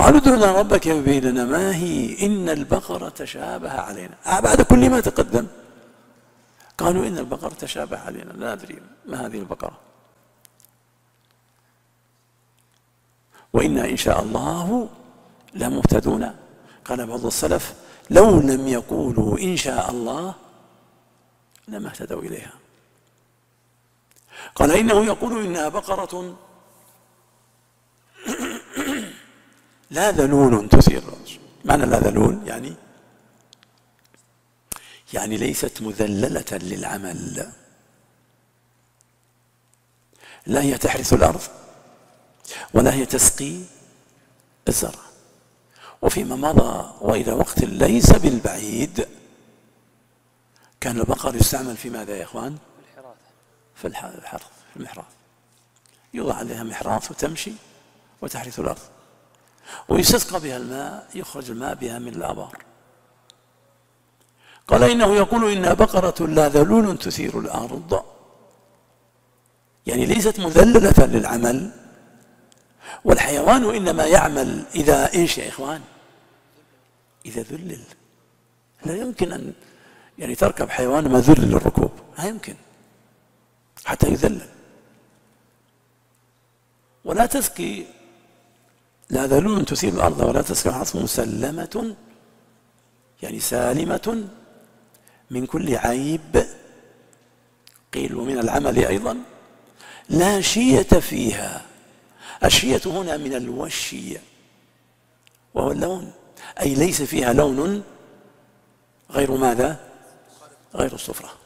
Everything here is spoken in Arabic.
قالوا ادع لنا ربك يبين لنا ما هي إن البقرة تشابه علينا. بعد كل ما تقدم قالوا إن البقرة تشابه علينا لا ندري ما هذه البقرة، وإنا إن شاء الله لمهتدون. قال بعض السلف لو لم يقولوا إن شاء الله لما اهتدوا إليها. قال إنه يقول إنها بقرة لا ذلول تثير. معنى لا ذلول يعني ليست مذللة للعمل، لا هي تحرث الأرض ولا هي تسقي الزرع. وفيما مضى وإلى وقت ليس بالبعيد كان البقر يستعمل في ماذا يا إخوان؟ في الحرث، في المحراث، يوضع عليها محراث وتمشي وتحرث الأرض، ويستسقى بها الماء، يخرج الماء بها من الآبار. قال إنه يقول إنها بقرة لا ذلول تثير الأرض، يعني ليست مذللة للعمل. والحيوان إنما يعمل إذا إيش يا إخوان؟ إذا ذلل. لا يمكن أن تركب حيوان ما ذلل للركوب، لا يمكن حتى يذلل. ولا تسقي لا ذلول تثير الأرض ولا تسقي الحرث مسلمة، يعني سالمة من كل عيب. قيل ومن العمل أيضا لا شية فيها. الشية هنا من الوشي وهو اللون، أي ليس فيها لون غير ماذا؟ غير الصفرة.